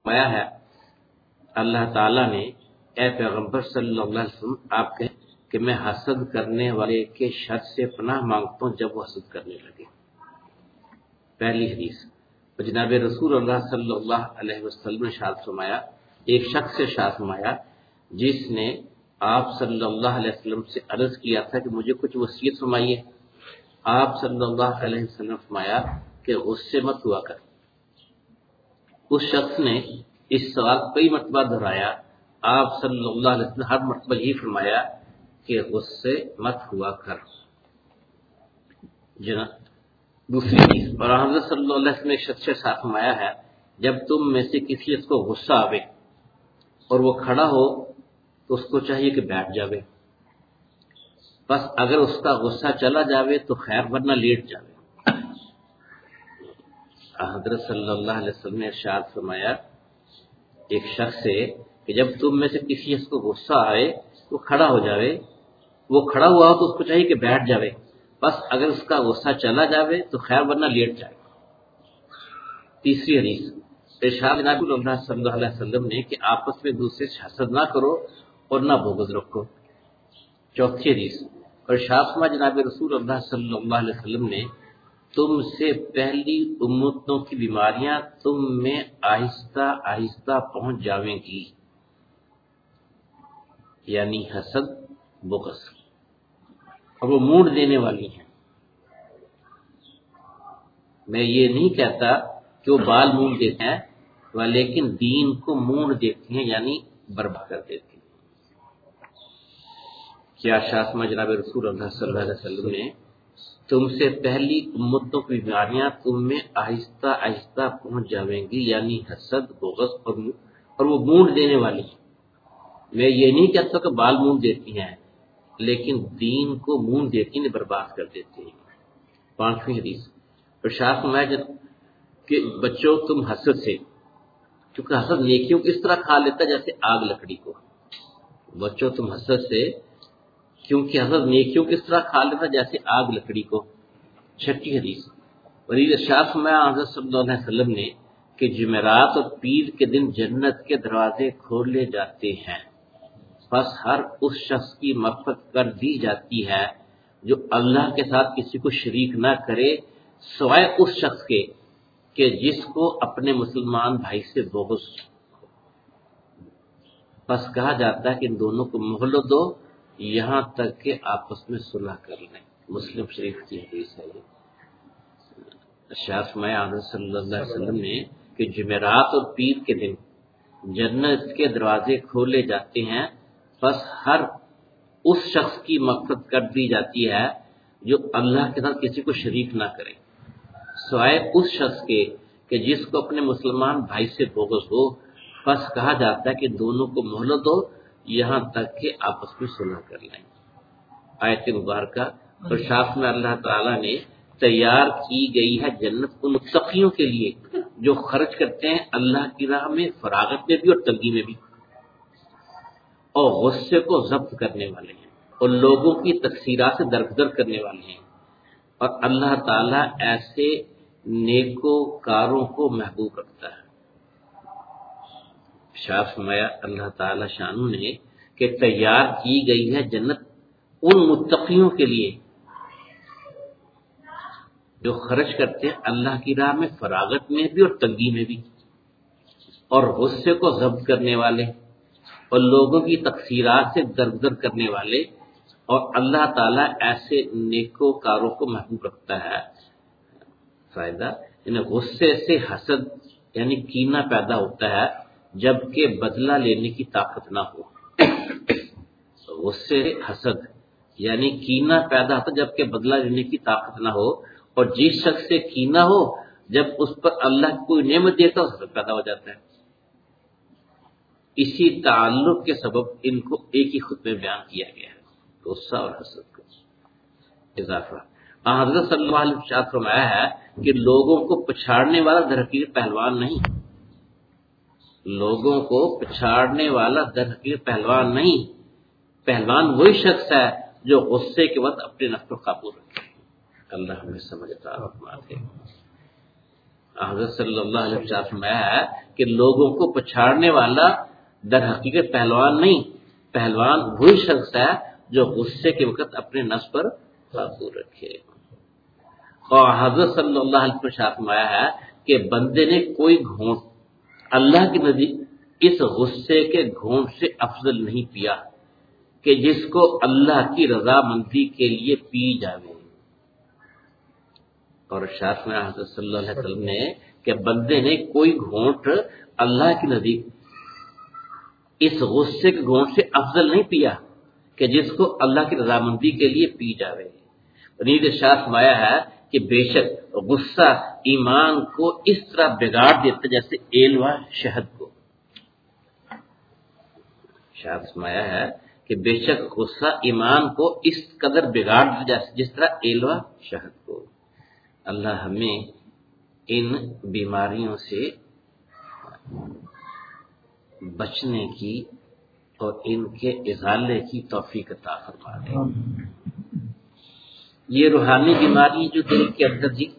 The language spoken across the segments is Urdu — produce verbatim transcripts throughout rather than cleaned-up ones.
فرمایا ہے اللہ تعالیٰ نے اے پیغمبر صلی اللہ علیہ وسلم آپ کہیں کہ میں حسد کرنے والے کے شر سے پناہ مانگتا ہوں جب وہ حسد کرنے لگے۔ پہلی حدیث جناب رسول اللہ صلی اللہ علیہ وسلم نے ارشاد فرمایا، ایک شخص سے ارشاد فرمایا جس نے آپ صلی اللہ علیہ وسلم سے عرض کیا تھا کہ مجھے کچھ وصیت فرمائیے۔ آپ صلی اللہ علیہ وسلم نے فرمایا کہ غصے مت ہوا کر۔ اس شخص نے اس سوال کئی مرتبہ دہرایا، آپ صلی اللہ علیہ وسلم نے ہر مرتبہ یہی فرمایا کہ غصے مت ہوا کر۔ جناب دوسری چیز اور حضرت صلی اللہ علیہ وسلم نے ایک شخص سے ساتھ فرمایا ہے، جب تم میں سے کسی شخص کو غصہ آوے اور وہ کھڑا ہو تو اس کو چاہیے کہ بیٹھ جاوے، بس اگر اس کا غصہ چلا جاوے تو خیر ورنہ لیٹ جاوے۔ حضرت صلی اللہ علیہ وسلم نے ارشاد فرمایا ایک شخص سے کہ جب تم میں سے کسی شخص کو غصہ آئے وہ کھڑا ہو جاوے، وہ کھڑا ہوا ہو تو اس کو چاہیے کہ بیٹھ جاوے، بس اگر اس کا غصہ چلا جاوے تو خیر ورنہ لیٹ جائے۔ تیسری حدیث ارشاد جناب اللہ صلی اللہ علیہ وسلم نے کہ آپس میں دوسرے سے حسد نہ کرو اور نہ بغض رکھو۔ چوتھی حدیث ارشاد فرمایا جناب رسول اللہ صلی اللہ علیہ وسلم نے تم سے پہلی امتوں کی بیماریاں تم میں آہستہ آہستہ پہنچ جاویں گی، یعنی حسد بغض، اور وہ موڑ دینے والی ہیں۔ میں یہ نہیں کہتا کہ وہ بال موڑ دیتے ہیں، لیکن دین کو موڑ دیتی ہیں، یعنی برباد کر دیتی ہیں۔ کیا شاسمہ جناب رسول اللہ صلی اللہ علیہ وسلم نے تم سے پہلی امتوں کی بیماریاں تم میں آہستہ آہستہ پہنچ جاویں گی، یعنی حسد بغض اور وہ موڑ دینے والی ہیں۔ میں یہ نہیں کہتا کہ بال موڑ دیتی ہیں، لیکن دین کو موڑ دیتی ہیں، برباد کر دیتی ہیں۔ پانچویں حدیث ارشاد فرمایا کہ بچوں تم حسد سے، کیونکہ حسد نیکیوں کو اس طرح کھا لیتا ہے جیسے آگ لکڑی کو۔ بچوں تم حسد سے کیونکہ حسد نیکیوں کو اس طرح کھا لیتا ہے جیسے آگ لکڑی کو۔ چھٹی حدیث ولی ارشاد فرمایا حضرت صلی اللہ علیہ وسلم نے کہ جمعرات اور پیر کے دن جنت کے دروازے کھولے جاتے ہیں، بس ہر اس شخص کی مغفرت کر دی جاتی ہے جو اللہ کے ساتھ کسی کو شریک نہ کرے سوائے اس شخص کے کہ جس کو اپنے مسلمان بھائی سے بغض ہو۔ بس کہا جاتا ہے کہ ان دونوں کو مہلت دو یہاں تک کہ آپس میں صلح کر لیں۔ مسلم شریف کی حدیث ہے یہ۔ ارشاد فرمایا حضرت صلی اللہ علیہ وسلم نے کہ جمعرات اور پیر کے دن جنت کے دروازے کھولے جاتے ہیں، بس ہر اس شخص کی مغفرت کر دی جاتی ہے جو اللہ کے ساتھ کسی کو شریک نہ کرے سوائے اس شخص کے کہ جس کو اپنے مسلمان بھائی سے بغض ہو۔ بس کہا جاتا ہے کہ دونوں کو مہلت دو یہاں تک کہ آپس میں صلح کر لیں۔ آیت مبارکہ اور شاف میں اللہ تعالیٰ نے تیار کی گئی ہے جنت ان متقیوں کے لیے جو خرچ کرتے ہیں اللہ کی راہ میں، فراغت میں بھی اور تنگی میں بھی، اور غصے کو ضبط کرنے والے ہیں اور لوگوں کی تقصیرات سے درگزر کرنے والے ہیں، اور اللہ تعالیٰ ایسے نیکوکاروں کو محبوب رکھتا ہے۔ شاہ فرمایا اللہ تعالیٰ شانو نے کہ تیار کی گئی ہے جنت ان متقیوں کے لیے جو خرچ کرتے ہیں اللہ کی راہ میں، فراغت میں بھی اور تنگی میں بھی، اور غصے کو ضبط کرنے والے اور لوگوں کی تقصیرات سے درگزر کرنے والے، اور اللہ تعالیٰ ایسے نیکوکاروں کو محبوب رکھتا ہے۔ فائدہ یعنی غصے سے حسد یعنی کینہ پیدا ہوتا ہے جبکہ بدلہ لینے کی طاقت نہ ہو۔ غصے سے حسد یعنی کینہ پیدا ہوتا ہے جبکہ بدلہ لینے کی طاقت نہ ہو، اور جس شخص سے کینہ ہو جب اس پر اللہ کوئی نعمت دیتا ہے حسد پیدا ہو جاتا ہے۔ اسی تعلق کے سبب ان کو ایک ہی خود میں بیان کیا گیا ہے، غصہ اور حسد کا اضافہ۔ حضرت صلی اللہ علیہ وسلم نے فرمایا ہے کہ لوگوں کو پچھاڑنے والا درحقیقت پہلوان نہیں، لوگوں کو پچھاڑنے والا درحقیقت پہلوان نہیں، پہلوان وہی شخص ہے جو غصے کے وقت اپنے نفس پر قابو رکھے۔ اللہ ہمیں سمجھتا اور فرماتے۔ حضرت صلی اللہ علیہ وسلم نے فرمایا ہے کہ لوگوں کو پچھاڑنے والا در حقیقت پہلوان نہیں، پہلوان وہی شخص ہے جو غصے کے وقت اپنے نفس پر قابو رکھے. اور حضرت صلی اللہ علیہ وسلم نے فرمایا ہے کہ بندے نے کوئی گھونٹ اللہ کے نزدیک اس غصے کے گھونٹ سے افضل نہیں پیا کہ جس کو اللہ کی رضامندی کے لیے پی جاوے. اور ارشاد میں حضرت صلی اللہ علیہ وسلم نے کہ بندے نے کوئی گھونٹ اللہ کے نزدیک اس غصے کے گھونٹ سے افضل نہیں پیا کہ جس کو اللہ کی رضامندی کے لیے پی جاوے. نیز ارشاد فرمایا ہے کہ بے شک غصہ ایمان کو اس طرح بگاڑ دیتا جیسے ایلوا شہد کو. ارشاد فرمایا ہے کہ بے شک غصہ ایمان کو اس قدر بگاڑ دیتا جیسے جس طرح ایلوا شہد کو. اللہ ہمیں ان بیماریوں سے بچنے کی اور ان کے ازالے کی توفیق عطا فرما دے. یہ روحانی بیماری جو دل کے اندر جی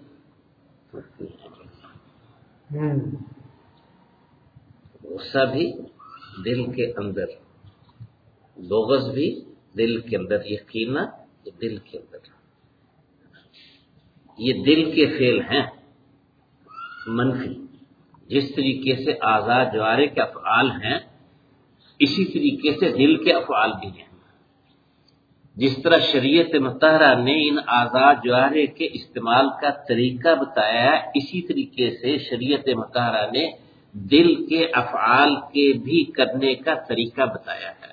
غصہ بھی دل کے اندر، بغض بھی دل کے اندر، یقین یہ دل کے اندر، یہ دل کے فعل ہیں منفی. جس طریقے سے اعضاء جوارے کے افعال ہیں اسی طریقے سے دل کے افعال بھی ہیں. جس طرح شریعت مطہرہ نے ان اعضاء جوارے کے استعمال کا طریقہ بتایا ہے اسی طریقے سے شریعت مطہرہ نے دل کے افعال کے بھی کرنے کا طریقہ بتایا ہے.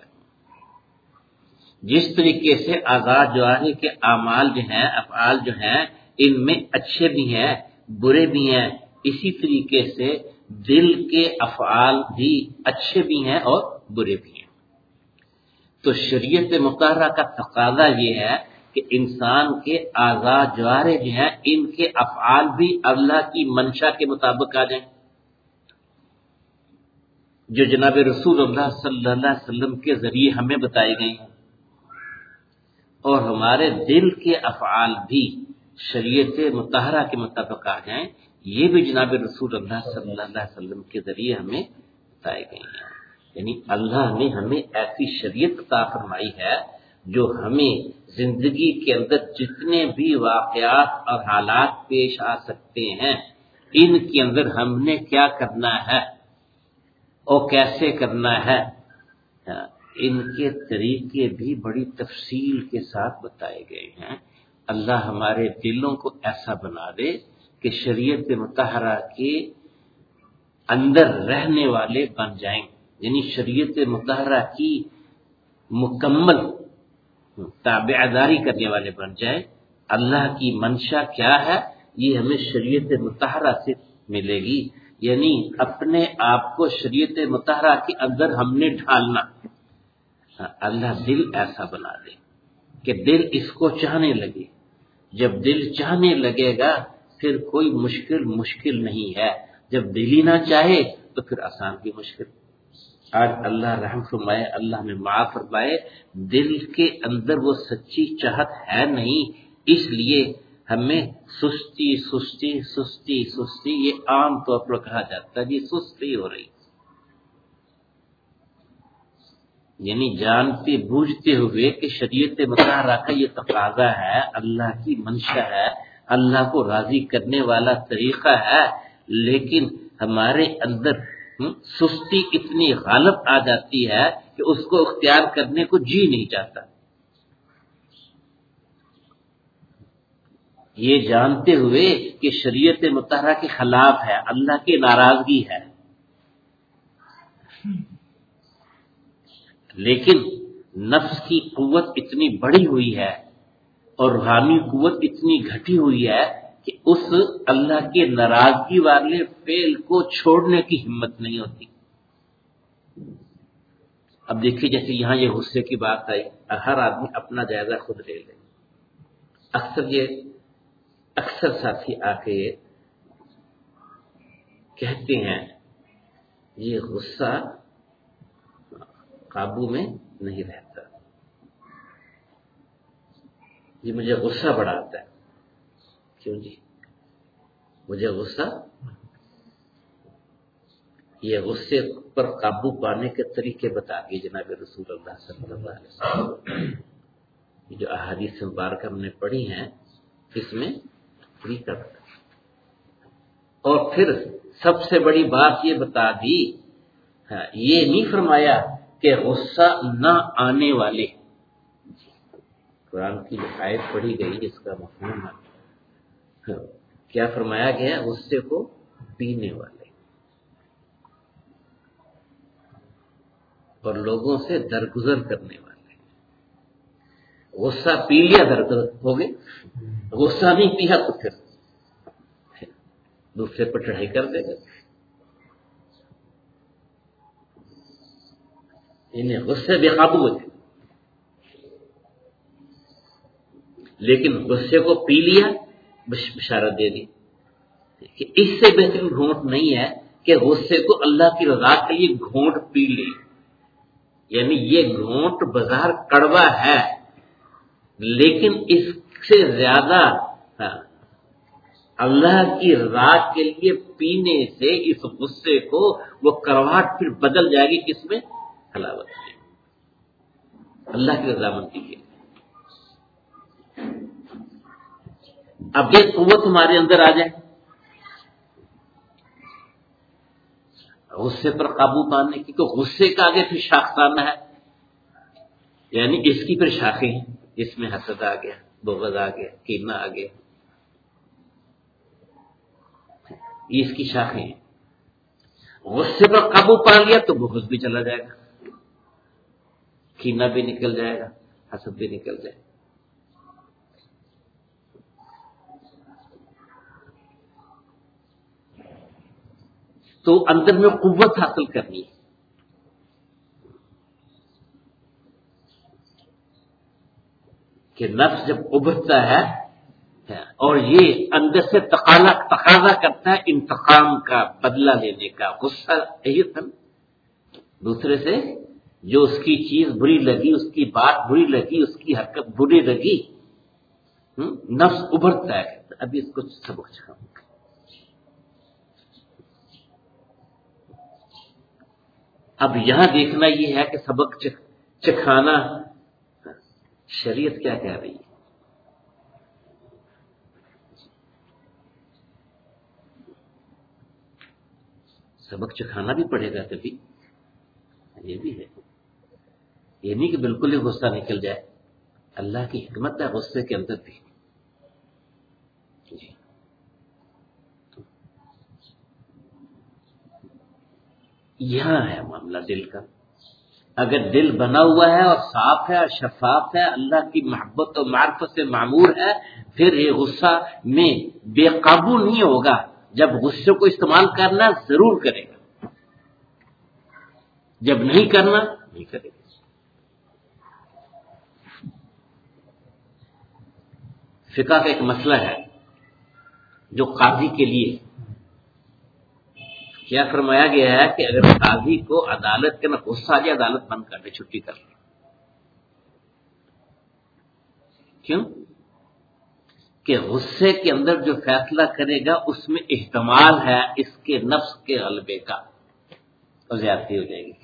جس طریقے سے اعضاء جوارے کے اعمال جو ہیں، افعال جو ہیں، ان میں اچھے بھی ہیں برے بھی ہیں، اسی طریقے سے دل کے افعال بھی اچھے بھی ہیں اور برے بھی ہیں. تو شریعت مطہرہ کا تقاضا یہ ہے کہ انسان کے اعضاء جوارے جو ہیں ان کے افعال بھی اللہ کی منشا کے مطابق آ جائیں، جو جناب رسول اللہ صلی اللہ علیہ وسلم کے ذریعے ہمیں بتائی گئی ہیں، اور ہمارے دل کے افعال بھی شریعت مطہرہ کے مطابق آ جائیں، یہ بھی جناب رسول اللہ صلی اللہ علیہ وسلم کے ذریعے ہمیں بتائی گئی ہیں. یعنی اللہ نے ہمیں ایسی شریعت عطا فرمائی ہے جو ہمیں زندگی کے اندر جتنے بھی واقعات اور حالات پیش آ سکتے ہیں ان کے اندر ہم نے کیا کرنا ہے اور کیسے کرنا ہے، ان کے طریقے بھی بڑی تفصیل کے ساتھ بتائے گئے ہیں. اللہ ہمارے دلوں کو ایسا بنا دے کہ شریعت مطہرہ کے اندر رہنے والے بن جائیں، یعنی شریعت مطہرہ کی مکمل تابعداری کرنے والے بن جائیں. اللہ کی منشا کیا ہے یہ ہمیں شریعت مطہرہ سے ملے گی، یعنی اپنے آپ کو شریعت مطہرہ کے اندر ہم نے ڈھالنا. اللہ دل ایسا بنا دے کہ دل اس کو چاہنے لگے. جب دل چاہنے لگے گا پھر کوئی مشکل مشکل نہیں ہے، جب دل ہی نہ چاہے تو پھر آسان کی مشکل. آج اللہ رحم فرمائے، اللہ میں معاف فرمائے، دل کے اندر وہ سچی چاہت ہے نہیں، اس لیے ہمیں سستی سستی سستی سستی یہ عام طور پر کہا جاتا ہے، یہ سستی ہو رہی، یعنی جانتے بوجھتے ہوئے کہ شریعت مطہرہ کا یہ تقاضا ہے، اللہ کی منشا ہے، اللہ کو راضی کرنے والا طریقہ ہے، لیکن ہمارے اندر سستی اتنی غالب آ جاتی ہے کہ اس کو اختیار کرنے کو جی نہیں چاہتا. یہ جانتے ہوئے کہ شریعت مطہرہ کے خلاف ہے، اللہ کی ناراضگی ہے، لیکن نفس کی قوت اتنی بڑی ہوئی ہے اور روحانی قوت اتنی گھٹی ہوئی ہے کہ اس اللہ کے ناراضگی والے فعل کو چھوڑنے کی ہمت نہیں ہوتی. اب دیکھیے جیسے یہاں یہ غصے کی بات آئی، ہر آدمی اپنا جائزہ خود لے لے. اکثر یہ اکثر ساتھی آ کے کہتے ہیں یہ غصہ قابو میں نہیں رہتا، یہ مجھے غصہ بڑھاتا ہے. کیوں جی؟ مجھے غصہ یہ غصے پر قابو پانے کے طریقے بتا دیے جناب رسول اللہ صلی اللہ علیہ وسلم. یہ جو احادیث مبارکہ ہم نے پڑھی ہیں اس میں طریقہ بتا. اور پھر سب سے بڑی بات یہ بتا دی، یہ نہیں فرمایا کہ غصہ نہ آنے والے. قرآن کی جو آیت پڑھی گئی جس کا مفہوم ہے، کیا فرمایا گیا؟ غصے کو پینے والے اور لوگوں سے درگزر کرنے والے. غصہ پی لیا درگزر ہو گئے، غصہ نہیں پیا تو پھر دوسرے پر چڑھائی کر دے گا. انہیں غصے بے قابو ہوتے، لیکن غصے کو پی لیا بشارت دے دی کہ اس سے بہترین گھونٹ نہیں ہے کہ غصے کو اللہ کی رضا کے لیے گھونٹ پی لے. یعنی یہ گھونٹ بظاہر کڑوا ہے، لیکن اس سے زیادہ اللہ کی رضا کے لیے پینے سے اس غصے کو وہ کرواہٹ پھر بدل جائے گی کس میں؟ حلاوت میں، اللہ کی رضامندی کے لیے. اب یہ قوت ہمارے اندر آ جائے غصے پر قابو پانے کی، تو غصے کا آگے پھر شاخسانہ ہے، یعنی اس کی پھر شاخیں ہیں. اس میں حسد آ گیا، بغض آ گیا، کینہ آ گیا، یہ اس کی شاخیں ہیں. غصے پر قابو پا لیا تو بغض بھی چلا جائے گا، کینہ بھی نکل جائے گا، حسد بھی نکل جائے گا. تو اندر میں قوت حاصل کرنی ہے. کہ نفس جب ابھرتا ہے اور یہ اندر سے تقاضا تقاضا کرتا ہے انتقام کا، بدلہ لینے کا. غصہ یہی تھا دوسرے سے جو اس کی چیز بری لگی، اس کی بات بری لگی، اس کی حرکت بری لگی، نفس ابھرتا ہے. ابھی اس کو سبق سکھاؤں. اب یہاں دیکھنا یہ ہے کہ سبق چکھانا شریعت کیا کہہ رہی ہے. سبق چکھانا بھی پڑے گا کبھی، یہ بھی ہے. یہ نہیں کہ بالکل ہی غصہ نکل جائے. اللہ کی حکمت ہے غصے کے اندر بھی. جی یہاں ہے معاملہ دل کا. اگر دل بنا ہوا ہے اور صاف ہے اور شفاف ہے، اللہ کی محبت اور معرفت سے معمور ہے، پھر یہ غصہ میں بے قابو نہیں ہوگا. جب غصے کو استعمال کرنا ضرور کرے گا، جب نہیں کرنا نہیں کرے گا. فقہ کا ایک مسئلہ ہے جو قاضی کے لیے کیا فرمایا گیا ہے کہ اگر قاضی کو عدالت کے نا غصہ آ جائے، عدالت بند کر دے، چھٹی کر لے. کیوں؟ کہ غصے کے اندر جو فیصلہ کرے گا اس میں احتمال ہے اس کے نفس کے غلبے کا، اور زیادتی ہو جائے گی.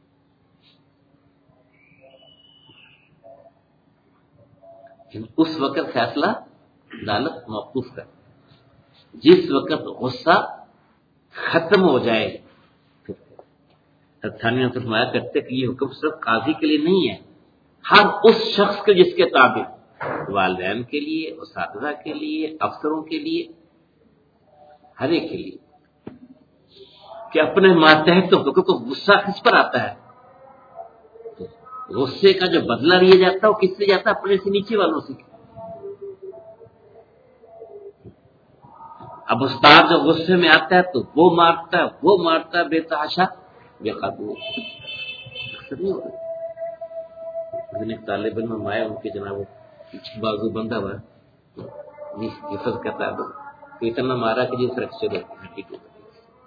اس وقت فیصلہ عدالت موقوف کر. جس وقت غصہ ختم ہو جائے. تھانوی نے فرمایا کرتے کہ یہ حکم صرف قاضی کے لیے نہیں ہے، ہر اس شخص کے جس کے تابع، والدین کے لیے، اساتذہ کے لیے، افسروں کے لیے، ہر ایک کے لیے، کہ اپنے ماتحت حقوق کو غصہ کس پر آتا ہے. غصے کا جو بدلہ لیا جاتا ہے وہ کس سے جاتا ہے؟ اپنے سے نیچے والوں سے. اب استاد جو غصے میں آتا ہے تو وہ مارتا ہے، وہ مارتا ہے بے تحاشا، بے قابو. ایک طالب علم آئے، ان کے جناب بازو بندہ ہوا، حفظ کرتا ہے، تو اتنا مارا کہ جس فریکچر ہڈی ٹوٹ گئی.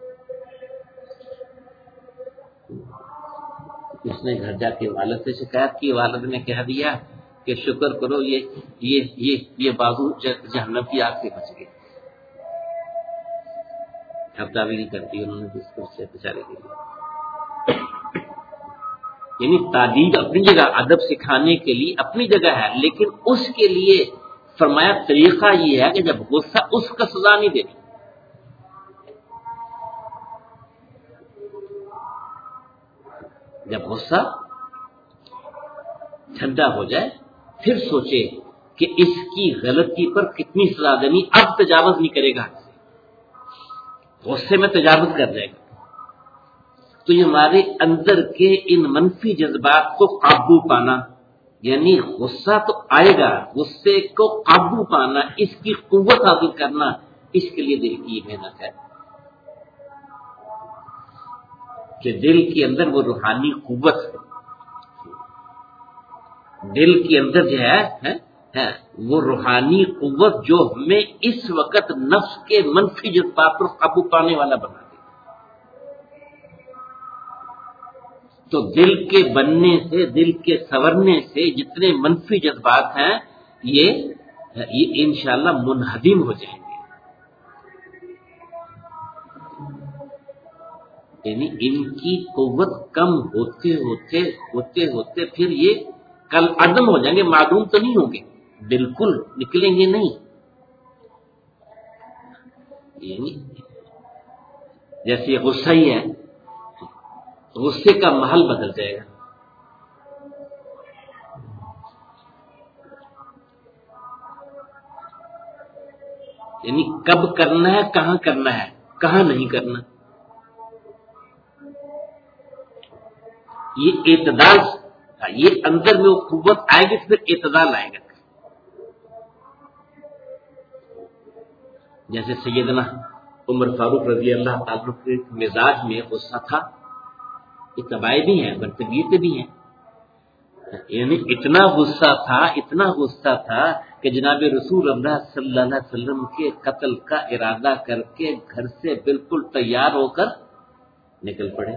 اس نے گھر جا کے والد سے شکایت کی. والد نے کہہ دیا کہ شکر کرو یہ یہ یہ یہ بازو جہنم کی آگ سے بچ گئے. اب تعویل کر دی انہوں نے ڈسکس سے بیچارے کے لیے. یعنی تعدیب اپنی جگہ، ادب سکھانے کے لیے اپنی جگہ ہے، لیکن اس کے لیے فرمایا طریقہ یہ ہے کہ جب غصہ اس کا سزا نہیں دینی. جب غصہ ٹھنڈا ہو جائے پھر سوچے کہ اس کی غلطی پر کتنی سزا دینی. اب تجاوز نہیں کرے گا، غصے میں تجاوز کر جائے گا. تو یہ ہمارے اندر کے ان منفی جذبات کو قابو پانا، یعنی غصہ تو آئے گا، غصے کو قابو پانا، اس کی قوت حاصل کرنا، اس کے لیے دل کی محنت ہے کہ دل کے اندر وہ روحانی قوت ہے. دل کے اندر جو ہے, ہے, ہے وہ روحانی قوت جو ہمیں اس وقت نفس کے منفی جذبات پر قابو پانے والا بنا دے. تو دل کے بننے سے، دل کے سنورنے سے جتنے منفی جذبات ہیں یہ یہ انشاءاللہ منہدم ہو جائیں گے. یعنی ان کی قوت کم ہوتے ہوتے ہوتے ہوتے پھر یہ کل عدم ہو جائیں گے. معدوم تو نہیں ہوں گے، بالکل نکلیں گے نہیں. یعنی جیسے غصہ ہی ہے، غصے کا محل بدل جائے گا. یعنی کب کرنا ہے، کہاں کرنا ہے، کہاں نہیں کرنا. یہ اعتدال، یہ اندر میں وہ قوت آئے گی پھر اعتدال آئے گا. جیسے سیدنا عمر فاروق رضی اللہ تعالیٰ کے مزاج میں غصہ تھا. یہ طبائع بھی ہیں، برطبیعتیں بھی ہیں. یعنی اتنا غصہ تھا، اتنا غصہ تھا کہ جناب رسول اللہ صلی اللہ علیہ وسلم کے قتل کا ارادہ کر کے گھر سے بالکل تیار ہو کر نکل پڑے،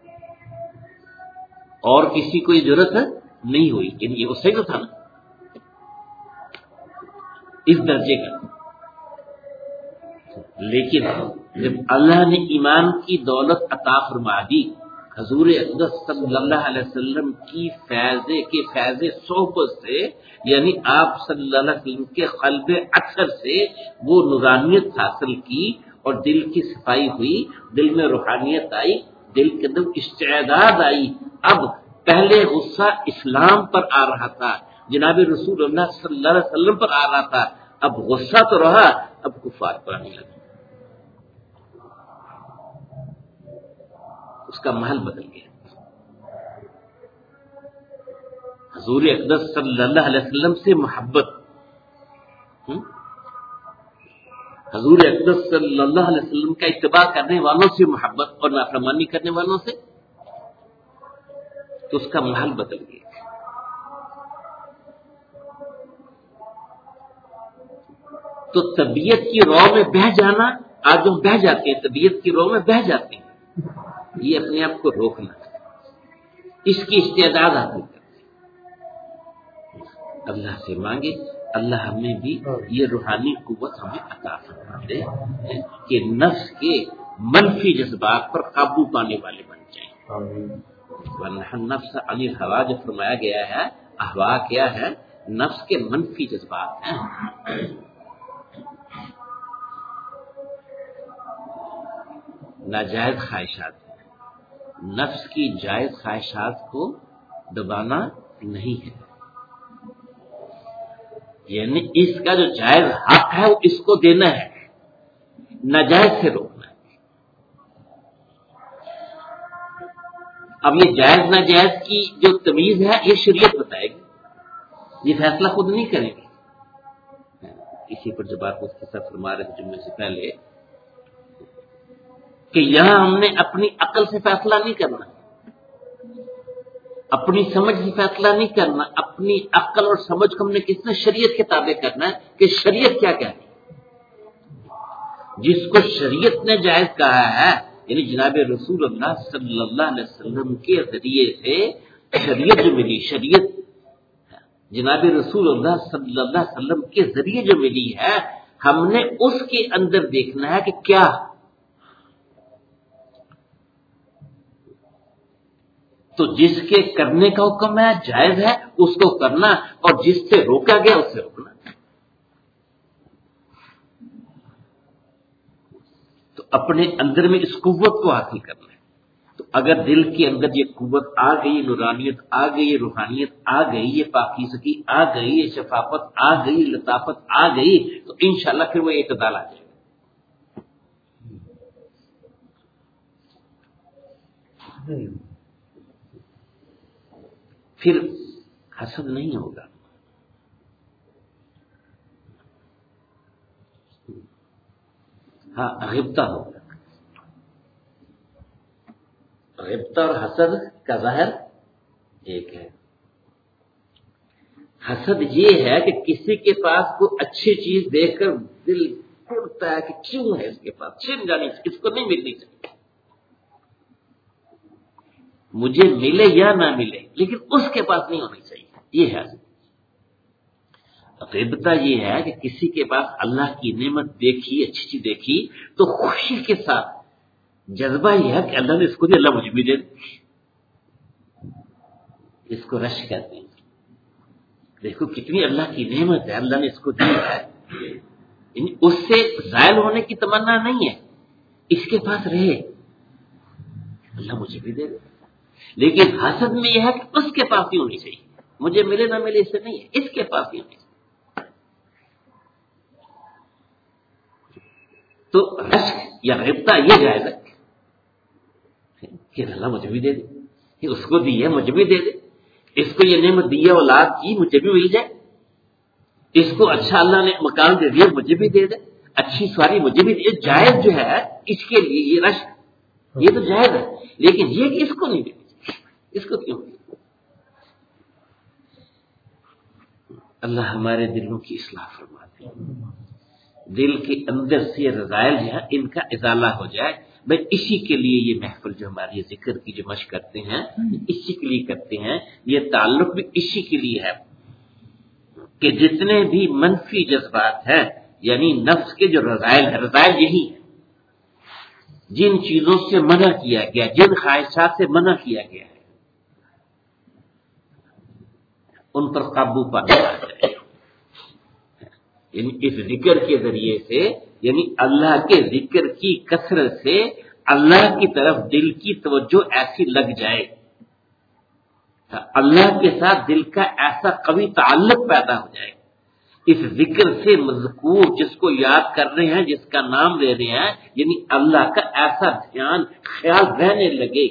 اور کسی کو یہ ضرورت نہیں ہوئی. یعنی یہ غصہ ہی تو تھا نا اس درجے کا. لیکن جب اللہ نے ایمان کی دولت عطا فرما دی، حضور اقدس صلی اللہ علیہ وسلم کی فیض کے فیض صحبت سے، یعنی آپ صلی اللہ علیہ وسلم کے قلب اکثر سے وہ نورانیت حاصل کی اور دل کی صفائی ہوئی، دل میں روحانیت آئی، دل کے اندر استعداد آئی. اب پہلے غصہ اسلام پر آ رہا تھا، جناب رسول اللہ صلی اللہ علیہ وسلم پر آ رہا تھا. اب غصہ تو رہا، اب کفار پر آنے لگا. اس کا محل بدل گیا. حضور اقدس صلی اللہ علیہ وسلم سے محبت، حضور اقدس صلی اللہ علیہ وسلم کا اتباع کرنے والوں سے محبت اور نافرمانی کرنے والوں سے، تو اس کا محل بدل گیا. تو طبیعت کی رو میں بہہ جانا، آج ہم بہہ جاتے ہیں، طبیعت کی رو میں بہہ جاتے ہیں. یہ اپنے آپ کو روکنا، اس کی استعداد حاصل کریں. اللہ سے مانگے اللہ ہمیں بھی یہ روحانی قوت ہمیں عطا فرما دے کہ نفس کے منفی جذبات پر قابو پانے والے بن جائیں. ورنہ نفس عن الہوا جو فرمایا گیا ہے، احوا کیا ہے؟ نفس کے منفی جذبات ہیں. ناجائز خواہشات، نفس کی جائز خواہشات کو دبانا نہیں ہے. یعنی اس کا جو جائز حق ہے وہ اس کو دینا ہے، ناجائز سے روکنا ہے. اب یہ جائز ناجائز کی جو تمیز ہے یہ شریعت بتائے گی، یہ فیصلہ خود نہیں کرے گی. اسی پر جو بات مفتی صاحب فرما رہے تھے جمعے سے پہلے کہ یہاں ہم نے اپنی عقل سے فیصلہ نہیں کرنا، اپنی سمجھ سے فیصلہ نہیں کرنا. اپنی عقل اور سمجھ کو ہم نے کس نے شریعت کے تابع کرنا ہے کہ شریعت کیا کہتی ہے. جس کو شریعت نے جائز کہا ہے، یعنی جناب رسول اللہ صلی اللہ علیہ وسلم کے ذریعے سے شریعت جو ملی، شریعت جناب رسول اللہ صلی اللہ علیہ وسلم کے ذریعے جو ملی ہے، ہم نے اس کے اندر دیکھنا ہے کہ کیا تو جس کے کرنے کا حکم ہے جائز ہے اس کو کرنا، اور جس سے روکا گیا اس سے روکنا. تو اپنے اندر میں اس قوت کو حاصل کرنا ہے. تو اگر دل کے اندر یہ قوت آ گئی، نورانیت آ گئی، یہ روحانیت آ گئی، یہ پاکیزگی آ گئی، یہ شفافت آ گئی، لطافت آ گئی، تو انشاءاللہ پھر وہ اعتدال آ جائے گا. پھر حسد نہیں ہوگا. ہاں غبطہ ہوگا. غبطہ اور حسد کا ظاہر ایک ہے. حسد یہ ہے کہ کسی کے پاس کوئی اچھی چیز دیکھ کر دل ٹوٹتا ہے کہ کیوں ہے اس کے پاس، چھن جانی چاہیے، اس کو نہیں ملنی چاہیے. مجھے ملے یا نہ ملے لیکن اس کے پاس نہیں ہونی چاہیے، یہ ہے حسد. غبطہ یہ ہے کہ کسی کے پاس اللہ کی نعمت دیکھی، اچھی چیز دیکھی تو خوشی کے ساتھ جذبہ یہ ہے کہ اللہ نے اس کو دیا، اللہ مجھے بھی دے دے. اس کو رش کہتے ہیں. دیکھو کتنی اللہ کی نعمت ہے، اللہ نے اس کو دی ہے. اس سے زائل ہونے کی تمنا نہیں ہے، اس کے پاس رہے، اللہ مجھے بھی دے دے. لیکن حسد میں یہ ہے کہ اس کے پاس ہی ہونی چاہیے، مجھے ملے نہ ملے اس سے نہیں ہے، اس کے پاس ہی ہونی چاہیے. تو رشک یا غبطہ یہ جائز ہے کہ اللہ مجھے بھی دے دے، اس کو دی ہے مجھے بھی دے دے، اس کو یہ نعمت دی ہے اولاد کی مجھے بھی مل جائے، اس کو اچھا اللہ نے مکان دے دیا مجھے بھی دے دے، اچھی سواری مجھے بھی دے. جائز جو ہے اس کے لیے یہ رشک یہ تو جائز ہے، لیکن یہ کہ اس کو نہیں دے، اس کو کیوں؟ اللہ ہمارے دلوں کی اصلاح فرما دے، دل کے اندر سے رذائل جو ہے ان کا ازالہ ہو جائے. بھائی اسی کے لیے یہ محفل جو ہماری ذکر کی جو مشق کرتے ہیں اسی کے لیے کرتے ہیں. یہ تعلق بھی اسی کے لیے ہے کہ جتنے بھی منفی جذبات ہیں یعنی نفس کے جو رذائل ہیں، رذائل یہی ہے جن چیزوں سے منع کیا گیا، جن خواہشات سے منع کیا گیا ہے، ان پر قابو پانا جائے. یعنی اس ذکر کے ذریعے سے، یعنی اللہ کے ذکر کی کثرت سے اللہ کی طرف دل کی توجہ ایسی لگ جائے، اللہ کے ساتھ دل کا ایسا قوی تعلق پیدا ہو جائے. اس ذکر سے مذکور جس کو یاد کر رہے ہیں، جس کا نام لے رہے ہیں، یعنی اللہ کا ایسا دھیان خیال رہنے لگے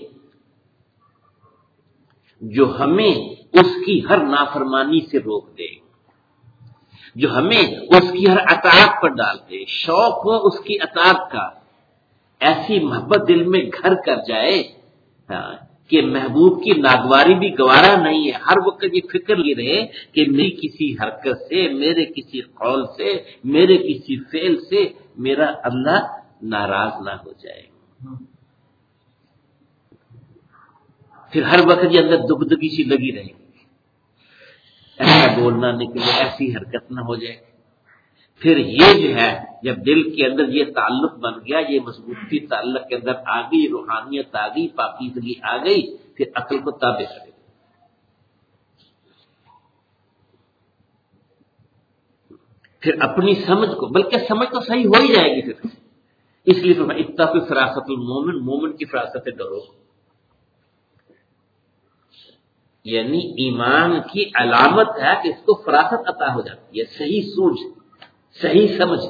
جو ہمیں اس کی ہر نافرمانی سے روک دے، جو ہمیں اس کی ہر اطاعت پر ڈال دے، شوق ہو اس کی اطاعت کا، ایسی محبت دل میں گھر کر جائے کہ محبوب کی ناگواری بھی گوارا نہیں ہے. ہر وقت یہ فکر لی رہے کہ میری کسی حرکت سے، میرے کسی قول سے، میرے کسی فعل سے میرا اللہ ناراض نہ ہو جائے. پھر ہر وقت یہ اندر دگدگی سی لگی رہے گی، ایسا بولنا نکلے، ایسی حرکت نہ ہو جائے. پھر یہ جو ہے جب دل کے اندر یہ تعلق بن گیا، یہ مضبوطی تعلق کے اندر آ گئی، روحانیت آ گئی، پاکیزگی آ گئی، پھر عقل کو تابع کرے. پھر اپنی سمجھ کو، بلکہ سمجھ تو صحیح ہو ہی جائے گی پھر. اس لیے تو اتقوا فراست المومن، مومن کی فراست سے ڈرو. یعنی ایمان کی علامت ہے کہ اس کو فراست عطا ہو جاتی ہے، صحیح سوچ، صحیح سمجھ.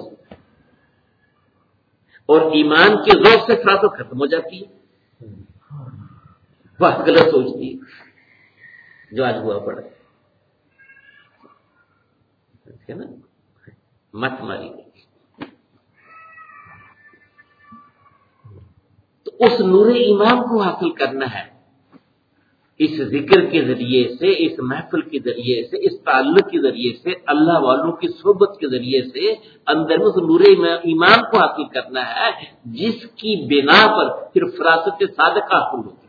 اور ایمان کے ذوق سے فراست ختم ہو جاتی ہے، بس غلط سوچتی ہے جو آج ہوا پڑا ہے نا، مت ماری. تو اس نور ایمان کو حاصل کرنا ہے اس ذکر کے ذریعے سے، اس محفل کے ذریعے سے، اس تعلق کے ذریعے سے، اللہ والوں کی صحبت کے ذریعے سے اندر اس نور ایمان کو حاصل کرنا ہے جس کی بنا پر پھر فراست صادق حاصل ہوگی.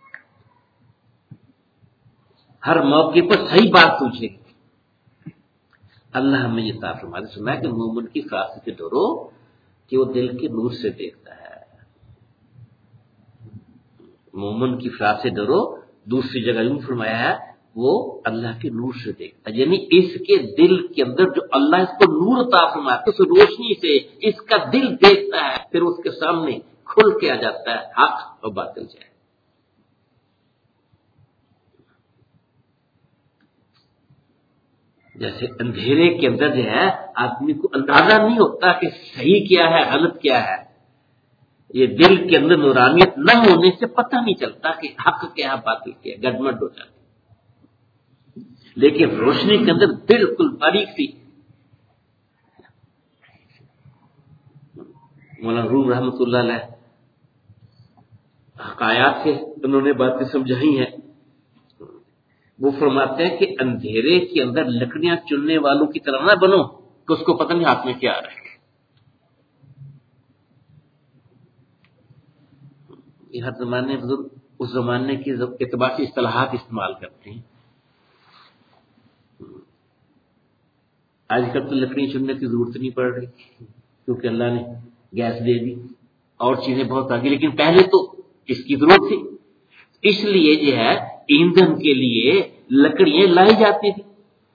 ہر موقع پر صحیح بات پوچھے گی. اللہ ہمیں یہ تعارف فرما دے سنا کہ مومن کی فراست سے ڈرو کہ وہ دل کے نور سے دیکھتا ہے. مومن کی فراست سے ڈرو دوسری جگہ یوں فرمایا ہے وہ اللہ کے نور سے دیکھتا ہے، یعنی اس کے دل کے اندر جو اللہ اس کو نور عطا فرماتا ہے، اس روشنی سے اس کا دل دیکھتا ہے، پھر اس کے سامنے کھل کے آ جاتا ہے حق اور باطل جائے۔ جیسے اندھیرے کے اندر جو ہے آدمی کو اندازہ نہیں ہوتا کہ صحیح کیا ہے غلط کیا ہے، یہ دل کے اندر نورانیت نہ ہونے سے پتہ نہیں چلتا کہ حق کیا ہے باطل کیا ہے، گڑبڑ ہو جاتی۔ لیکن روشنی کے اندر بالکل باریک سی، مولانا روم رحمۃ اللہ علیہ حکایات سے انہوں نے باتیں سمجھائی ہیں، وہ فرماتے ہیں کہ اندھیرے کے اندر لکڑیاں چننے والوں کی طرح نہ بنو کہ اس کو پتہ نہیں ہاتھ میں کیا آ رہا ہے۔ یہ ہر زمانے بزرگ اس زمانے کے اعتبار سے اصطلاحات استعمال کرتے ہیں۔ آج کل تو لکڑی چننے کی ضرورت نہیں پڑ رہی کیونکہ اللہ نے گیس دے دی اور چیزیں بہت آگے، لیکن پہلے تو اس کی ضرورت تھی، اس لیے جو ہے ایندھن کے لیے لکڑیاں لائی جاتی تھی۔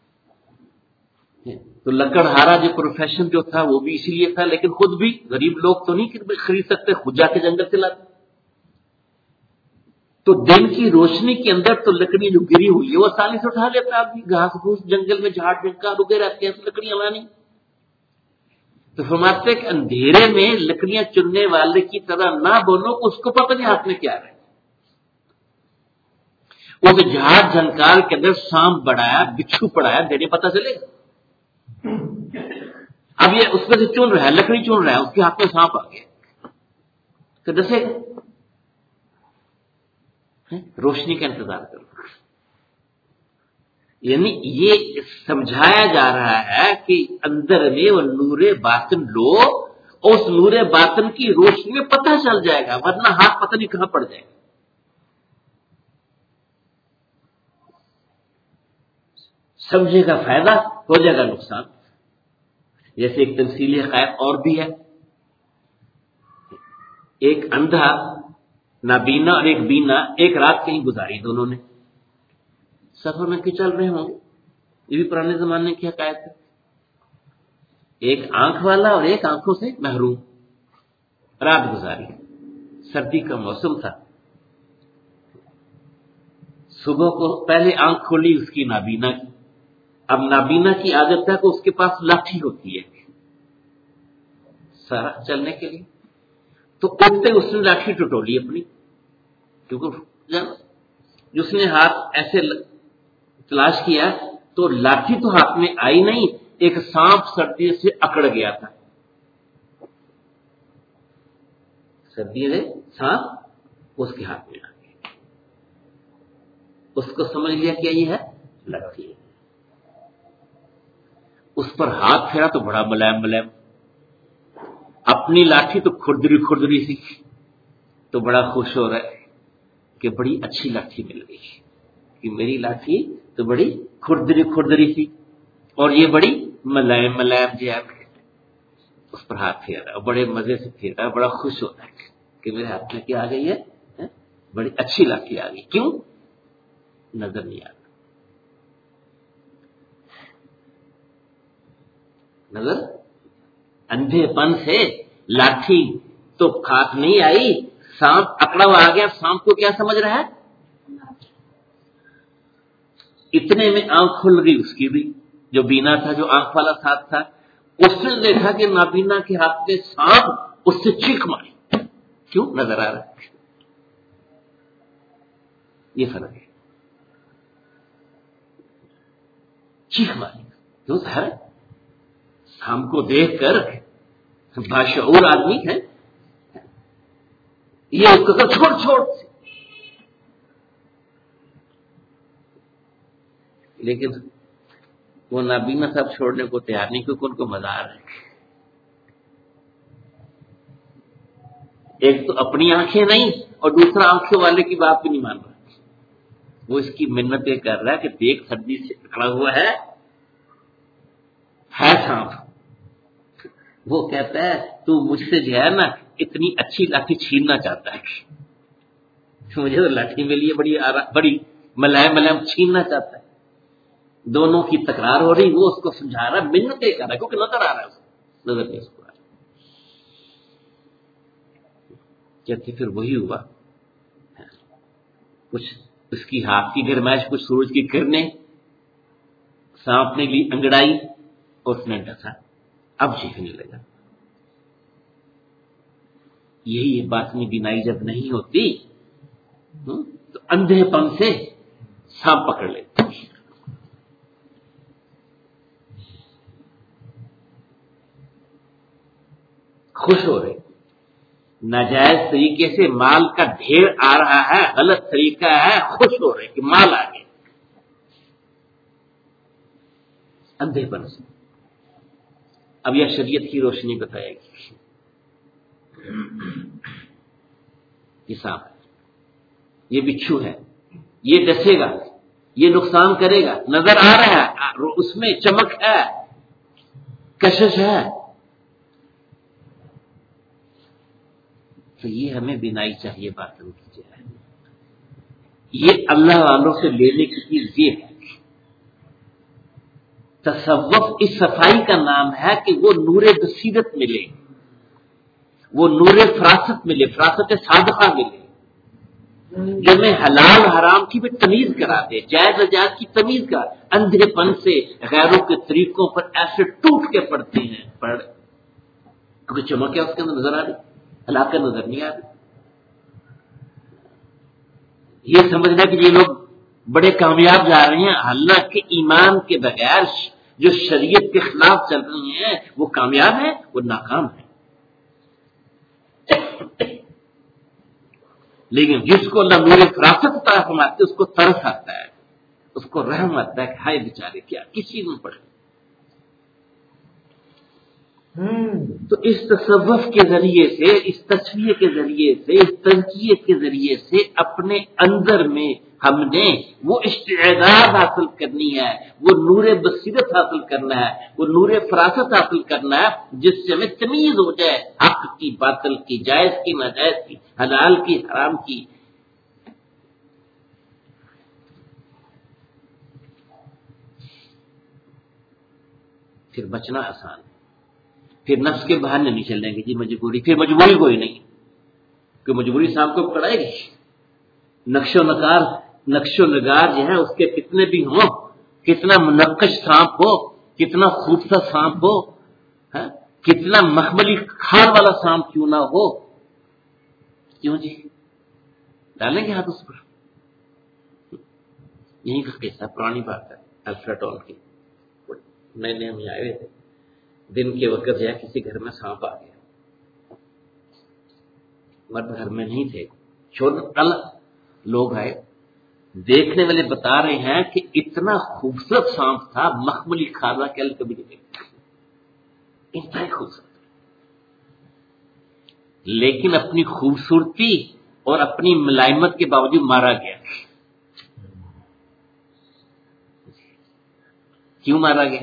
تو لکڑہارا جو پروفیشن جو تھا وہ بھی اسی لیے تھا، لیکن خود بھی غریب لوگ تو نہیں خرید سکتے، خود جا کے جنگل سے لاتے۔ تو دن کی روشنی کے اندر تو لکڑی جو گری ہوئی ہے وہ آسانی سے اٹھا لیتا آدمی، گھاس پھوس جنگل میں جھاڑ جھنکار رکے رہتے ہیں تو لکڑیاں لانی۔ تو فرماتے کہ اندھیرے میں لکڑیاں چننے والے کی طرح نہ بنو، اس کو پتہ نہیں ہاتھ میں کیا رہے۔ وہ تو جھاڑ جھنکار کے اندر سانپ بڑھایا بچھو پڑایا دینے پتہ چلے گا۔ اب یہ اس میں سے چن رہا ہے، لکڑی چن رہا ہے، اس کے ہاتھ میں سانپ آ گیا تو ڈسے گا؟ روشنی کا انتظار کرو۔ یعنی یہ سمجھایا جا رہا ہے کہ اندر میں وہ نور باطن لو، اس نور باطن کی روشنی میں پتہ چل جائے گا، ورنہ ہاتھ پتہ نہیں کہاں پڑ جائے گا۔ سمجھے گا فائدہ، ہو جائے گا نقصان۔ جیسے ایک تمثیلی حقائق اور بھی ہے، ایک اندھا نابینا اور ایک بینا ایک رات کہیں گزاری، دونوں نے سفر میں کہ چل رہے ہوں گے، یہ بھی پرانے زمانے کی حقائق ہے۔ ایک آنکھ والا اور ایک آنکھوں سے محروم رات گزاری، سردی کا موسم تھا۔ صبح کو پہلے آنکھ کھولی اس کی نابینا کی، اب نابینا کی عادت ہے کہ اس کے پاس لاٹھی ہوتی ہے سارا چلنے کے لیے، تو اٹھتے اس نے لاٹھی ٹٹولی اپنی، کیونکہ جس نے ہاتھ ایسے تلاش کیا تو لاٹھی تو ہاتھ میں آئی نہیں، ایک سانپ سردی سے اکڑ گیا تھا، سردی سے سانپ اس کے ہاتھ میں آ گیا، اس کو سمجھ لیا کہ یہ ہے لاٹھی، اس پر ہاتھ پھیرا تو بڑا ملائم ملائم، اپنی لاٹھی تو کھردری کھردری سی، تو بڑا خوش ہو رہا ہے کہ بڑی اچھی لاٹھی مل گئی، کہ میری لاٹھی تو بڑی کھردری کھردری سی اور یہ بڑی ملائم ملائم جی، آپ اس پر ہاتھ پھیرا اور بڑے مزے سے پھیرا، بڑا خوش ہو رہا ہے کہ میرے ہاتھ میں کیا آ گئی ہے، بڑی اچھی لاٹھی آ گئی۔ کیوں؟ نظر نہیں آ رہا، نظر اندھے پن سے لاٹھی تو ہاتھ نہیں آئی، سانپ اکڑا ہوا آ گیا، سانپ کو کیا سمجھ رہا ہے؟ اتنے میں آنکھ کھل گئی اس کی بھی، جو بینا تھا، جو آنکھ والا ساتھ تھا، اس نے دیکھا کہ نابینا کے ہاتھ میں سانپ، اس سے چیخ ماری، کیوں؟ نظر آ رہا ہے۔ یہ فرق ہے، چیخ ماری جو ہے، ہم کو دیکھ کر باشعور آدمی ہے یہ اس کو چھوڑ چھوڑ، لیکن وہ نابینا صاحب چھوڑنے کو تیار نہیں، کیونکہ ان کو مزار ہے۔ ایک تو اپنی آنکھیں نہیں اور دوسرا آنکھوں والے کی بات بھی نہیں مان رہا، وہ اس کی منتیں کر رہا ہے کہ دیکھ سردی سے کھڑا ہوا ہے ہے سانپ، وہ کہتا ہے تو مجھ سے جو ہے نا اتنی اچھی لاٹھی چھیننا چاہتا ہے، مجھے تو لاٹھی ملی ہے بڑی بڑی ملائم ملائم چھیننا چاہتا ہے. دونوں کی تکرار ہو رہی, وہ اس کو سمجھا رہا, منتیں کر رہا ہے کیونکہ نظر آ رہا ہے اس کو, نظر نہیں اس کو آ رہا. کہتی پھر وہی ہوا, کچھ اس کی ہاتھ کی گرمائش, کچھ سورج کی کرنیں, سانپ نے لی انگڑائی اور اس نے ڈسا, اب چیخنے لگا. یہی باطنی بینائی جب نہیں ہوتی تو اندھے پن سے سانپ پکڑ لیتے. خوش ہو رہے, ناجائز طریقے سے مال کا ڈھیر آ رہا ہے, غلط طریقہ ہے, خوش ہو رہے کہ مال آ گیا. اندھے پن سے. اب یہ شریعت کی روشنی بتائے گی. یہ سانپ ہے, یہ بچھو ہے, یہ ڈسے گا, یہ نقصان کرے گا, نظر آ رہا ہے, اس میں چمک ہے, کشش ہے. تو یہ ہمیں بینائی چاہیے باطن کی جائے. یہ اللہ والوں سے لینے کی چیز یہ ہے. تصوف اس صفائی کا نام ہے کہ وہ نور بصیرت ملے, وہ نور فراست ملے, فراست صادقہ ملے, جو میں حلال حرام کی بھی تمیز کرا دے, جائز ناجائز کی تمیز کرا. اندھے پن سے غیروں کے طریقوں پر ایسے ٹوٹ کے پڑتے ہیں, پڑ کیونکہ چمک ہے اس کے اندر نظر آ رہی, ہلاکت نظر نہیں آ رہی. یہ سمجھنا کہ یہ لوگ بڑے کامیاب جا رہے ہیں, حالانکہ ایمان کے بغیر جو شریعت کے خلاف چل رہی ہیں وہ کامیاب ہیں, وہ ناکام ہیں. لیکن جس کو اللہ نور فراست عطا فرماتے اس کو ترس آتا ہے, اس کو رحم آتا ہے کہ ہائے بیچارے کیا کسی میں پڑے. تو اس تصوف کے ذریعے سے, اس تصویر کے ذریعے سے, اس تزکیے کے ذریعے سے اپنے اندر میں ہم نے وہ استعداد حاصل کرنی ہے, وہ نور بصیرت حاصل کرنا ہے, وہ نور فراست حاصل کرنا ہے, جس سے ہمیں تمیز ہو جائے حق کی, باطل کی, جائز کی, ناجائز کی, حلال کی, حرام کی. پھر بچنا آسان ہے. پھر نفس کے بہانے نہیں چلیں گے, جی مجبوری, پھر مجبوری کوئی نہیں, کہ مجبوری سانپ کو پکڑائے گی. نقش و نگار نقش و نگار جو ہے اس کے کتنے بھی ہوں, کتنا منقش سانپ ہو, کتنا خوبصورت سانپ ہو, کتنا مخملی کھال والا سانپ کیوں نہ ہو, کیوں جی ڈالیں گے ہاتھ اس پر. یہی کا قصہ پرانی بات ہے الفلاٹون کی. نئے نئے ہم آئے ہوئے تھے, دن کے وقت جو ہے کسی گھر میں سانپ آ گیا, مرد گھر میں نہیں تھے, چھوٹا لوگ آئے, دیکھنے والے بتا رہے ہیں کہ اتنا خوبصورت سانپ تھا, مخملی کھالا کل کبھی نہیں دیکھا, انتہائی خوبصورت, لیکن اپنی خوبصورتی اور اپنی ملائمت کے باوجود مارا گیا. کیوں مارا گیا؟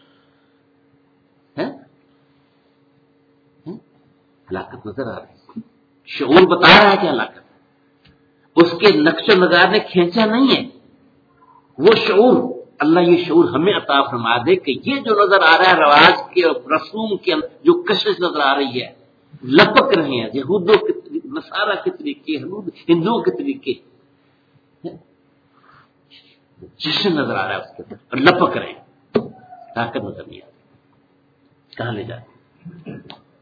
ہلاکت نظر آ رہی, شعور بتا رہا ہے کہ ہلاکت. اس کے نقش و نگار نے کھینچا نہیں ہے, وہ شعور, اللہ یہ شعور ہمیں عطا فرما دے کہ یہ جو نظر آ رہا ہے رواج کے رسوم کے جو کشش نظر آ رہی ہے, لپک رہے ہیں یہودوں کے نصارہ کے طریقے, ہندوؤں کے طریقے, جشن نظر آ رہا ہے اس کے اندر اور لپک رہے ہیں, طاقت نظر نہیں آ رہی, کہاں لے جاتے.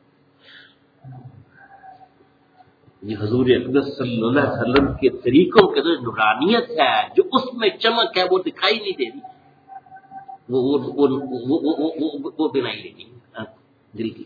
یہ حضور اقدس صلی اللہ علیہ وسلم کے طریقوں کے جو نورانیت ہے, جو اس میں چمک ہے, وہ دکھائی نہیں دے رہی, وہ وہ وہ وہ وہ وہ وہ بنائی لے گی دل کی,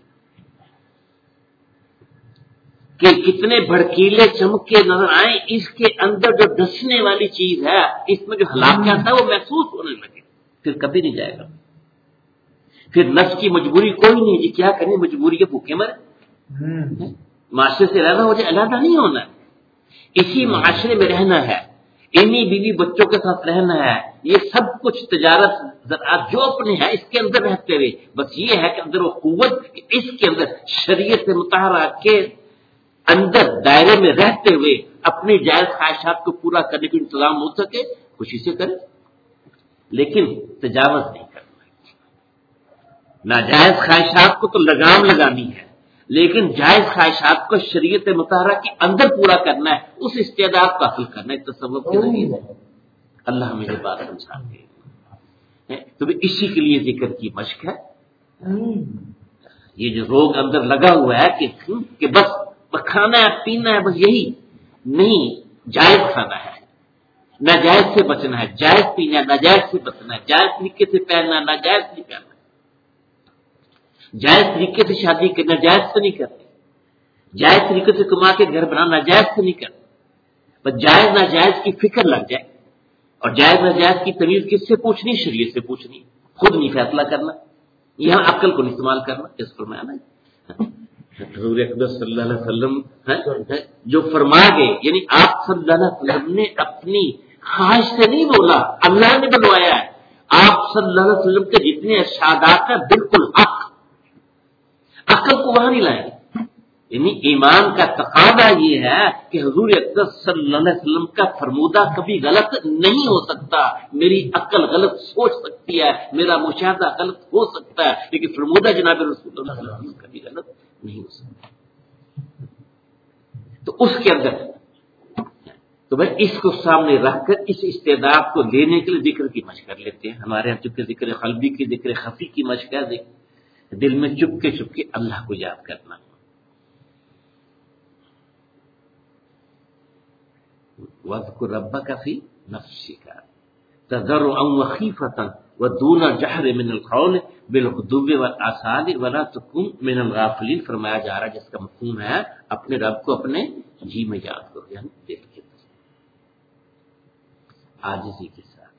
کہ کتنے بھڑکیلے چمکے نظر آئیں, اس کے اندر جو دسنے والی چیز ہے, اس میں جو ہلاکت ہے وہ محسوس ہونے لگے, پھر کبھی نہیں جائے گا. پھر نفس کی مجبوری کوئی نہیں, جی کیا کریں, مجبوری کے بھوکے مرے, معاشرے سے علیحدہ ہو جائے, علیحدہ نہیں ہونا, اسی معاشرے میں رہنا ہے, انہی بیوی بچوں کے ساتھ رہنا ہے, یہ سب کچھ تجارت زراعت جو اپنے ہے اس کے اندر رہتے ہوئے, بس یہ ہے کہ اندر وہ قوت, اس کے اندر شریعت مطہرہ کے اندر دائرے میں رہتے ہوئے اپنی جائز خواہشات کو پورا کرنے کا انتظام ہو سکے خوشی سے کرے، لیکن تجاوز نہیں کرنا۔ ناجائز خواہشات کو تو لگام لگانی ہے، لیکن جائز خواہشات کو شریعت مطہرہ کے اندر پورا کرنا ہے، اس استعداد کو حاصل کرنا ہے تصوف کے ذریعے۔ اللہ ہمیں یہ بات سمجھا دے، تو اسی کے لیے ذکر کی مشق ہے۔ یہ جو روگ اندر لگا ہوا ہے کہ کہ بس کھانا ہے پینا ہے، بس یہی نہیں، جائز کھانا ہے، ناجائز سے بچنا ہے، جائز پینا ہے، ناجائز سے بچنا ہے، جائز طریقے سے پہننا ہے، ناجائز نہیں پہننا، جائز طریقے سے شادی کرنا، جائز سے نہیں کرنی، جائز طریقے سے کما کے گھر بنانا، ناجائز سے نہیں کرنا، بس جائز ناجائز کی فکر لگ جائے، اور جائز ناجائز کی تمیز کس سے پوچھنی؟ شریعت سے پوچھنی، خود نہیں فیصلہ کرنا، یہاں عقل کو نہیں استعمال کرنا۔ اس پر میں آنا حضور اقدس صلی اللہ علیہ وسلم جو فرما گئے، یعنی آپ صلی اللہ علیہ وسلم نے اپنی خواہش سے نہیں بولا، اللہ نے بنوایا ہے۔ آپ صلی اللہ علیہ وسلم کے جتنے ارشادات ہیں بالکل حق، عقل کو وہاں نہیں لائیں، یعنی ایمان کا تقاضا یہ ہے کہ حضور اقدس صلی اللہ علیہ وسلم کا فرمودہ کبھی غلط نہیں ہو سکتا۔ میری عقل غلط سوچ سکتی ہے، میرا مشاہدہ غلط ہو سکتا ہے، لیکن فرمودہ جناب رسول اللہ صلی اللہ علیہ وسلم کبھی غلط نہیں ہو سکتا۔ تو اس کے اندر تو بھائی اس کو سامنے رکھ کر اس استعداد کو لینے کے لیے ذکر کی مشق کر لیتے ہیں۔ ہمارے یہاں چونکہ ذکر قلبی کی، ذکر خفی کی مشق ہے، دل میں چپ کے چپ کے اللہ کو یاد کرنا۔ وَاذْكُرْ رَبَّكَ فِي نَفْسِكَ تَضَرُّعًا وَخِيفَةً وَدُونَ الْجَهْرِ مِنَ الْقَوْلِ بِالْغُدُوِّ وَالْآصَالِ وَلَا تَكُن مِنَ الْغَافِلِينَ۔ فرمایا جا رہا ہے جس کا مفہوم ہے اپنے رب کو اپنے جی میں یاد کرو، یعنی دل کے عاجزی کے ساتھ،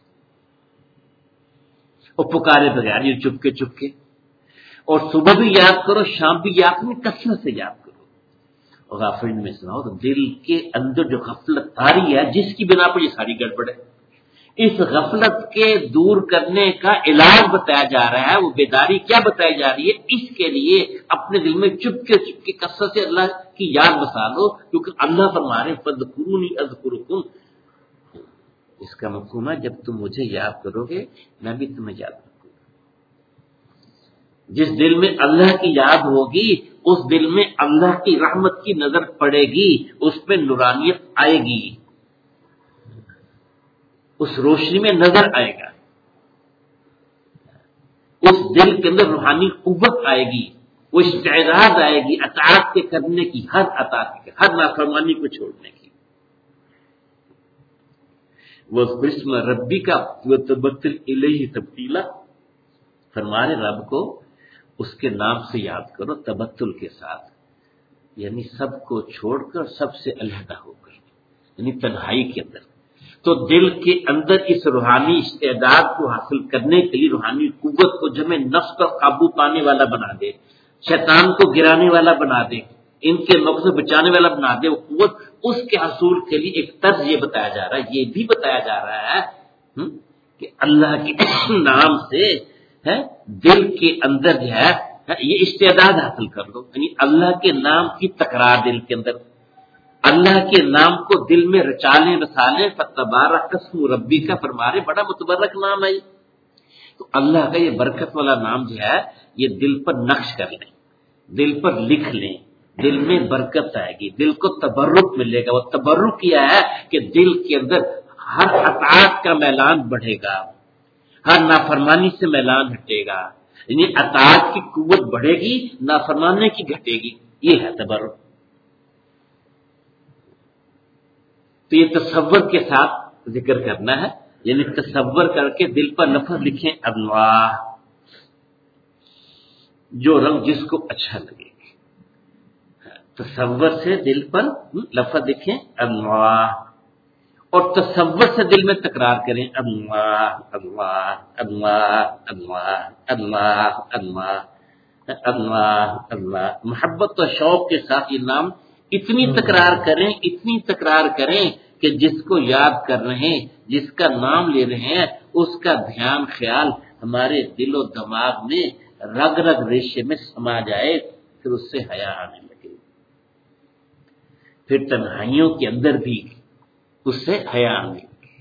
اور پکارے بغیر، یہ چپ کے چپ کے، اور صبح بھی یاد کرو، شام بھی یاد کرو، کثرت سے یاد کرو۔ اور غافلین میں سناؤ تو دل کے اندر جو غفلت تاری ہے، جس کی بنا پر یہ ساری گڑبڑ ہے، اس غفلت کے دور کرنے کا علاج بتایا جا رہا ہے۔ وہ بیداری کیا بتائی جا رہی ہے؟ اس کے لیے اپنے دل میں چپ کے چپ کے کثرت سے اللہ کی یاد بسا لو، کیونکہ اللہ فرما رہے فَاذْكُرُونِی أَذْكُرْكُمْ۔ اس کا مفہوم ہے جب تم مجھے یاد کرو گے میں بھی تمہیں یاد رکھوں گا۔ جس دل میں اللہ کی یاد ہوگی اس دل میں اللہ کی رحمت کی نظر پڑے گی، اس میں نورانیت آئے گی، اس روشنی میں نظر آئے گا، اس دل کے اندر روحانی قوت آئے گی، وہ استعداد آئے گی اطاعت کے کرنے کی، ہر اطاعت کے، ہر نافرمانی کو چھوڑنے کی۔ وہ اسم ربی کا وتبتل الیہ تبتیلا، فرمانے رب کو اس کے نام سے یاد کرو تبتل کے ساتھ، یعنی سب کو چھوڑ کر، سب سے علیحدہ ہو کر، یعنی تنہائی کے اندر۔ تو دل کے اندر اس روحانی استعداد کو حاصل کرنے کے لیے روحانی قوت کو جمع نفس پر قابو پانے والا بنا دے، شیطان کو گرانے والا بنا دے، ان کے نقص سے بچانے والا بنا دے وہ قوت، اس کے حصول کے لیے ایک طرز یہ بتایا جا رہا ہے، یہ بھی بتایا جا رہا ہے کہ اللہ کے نام سے ہے دل کے اندر جو ہے یہ استعداد حاصل کر لو، یعنی اللہ کے نام کی تکرار دل کے اندر، اللہ کے نام کو دل میں رچالیں بسالیں، فتبارک اسم ربی کا فرمارے، بڑا متبرک نام ہے۔ تو اللہ کا یہ برکت والا نام جو ہے یہ دل پر نقش کر لیں، دل پر لکھ لیں، دل میں برکت آئے گی، دل کو تبرک ملے گا۔ وہ تبرک کیا ہے کہ دل کے اندر ہر اطاعت کا میلان بڑھے گا، ہر نافرمانی سے میلان ہٹے گا، یعنی اطاعت کی قوت بڑھے گی، نافرمانی کی گھٹے گی، یہ ہے تبرک۔ تو یہ تصور کے ساتھ ذکر کرنا ہے، یعنی تصور کر کے دل پر لفظ لکھیں اللہ، جو رنگ جس کو اچھا لگے، تصور سے دل پر لفظ لکھیں اللہ، اور تصور سے دل میں تکرار کریں اللہ اللہ اللہ اللہ اللہ اللہ اللہ اللہ، محبت و شوق کے ساتھ یہ نام اتنی تکرار کریں، اتنی تکرار کریں کہ جس کو یاد کر رہے ہیں، جس کا نام لے رہے ہیں، اس کا دھیان خیال ہمارے دل و دماغ میں رگ رگ ریشے میں سما جائے، پھر اس سے حیا آنے لگے۔ फिर तन्हाइयों के अंदर भी उससे हया आने लगी,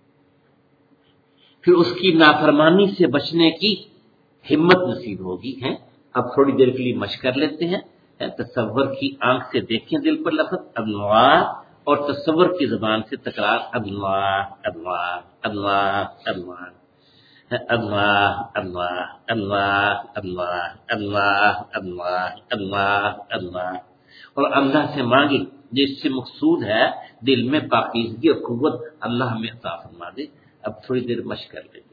फिर उसकी नाफरमानी से बचने की हिम्मत नसीब होगी। है अब थोड़ी देर के लिए मश कर लेते हैं। तसव्वुर की आंख से देखें दिल पर लफ्ज अल्लाह, और तसव्वुर की जबान से तकरार अल्लाह अल्लाह अल्लाह अल्लाह अल्लाह अल्लाह अल्लाह अल्लाह अल्लाह अल्लाह अल्लाह अल्लाह, और अल्लाह से मांगे जिससे मकसूद है दिल में पाकीज़गी और कुव्वत अल्लाह हमें अता फरमा दे। अब थोड़ी देर मश कर लेंगे।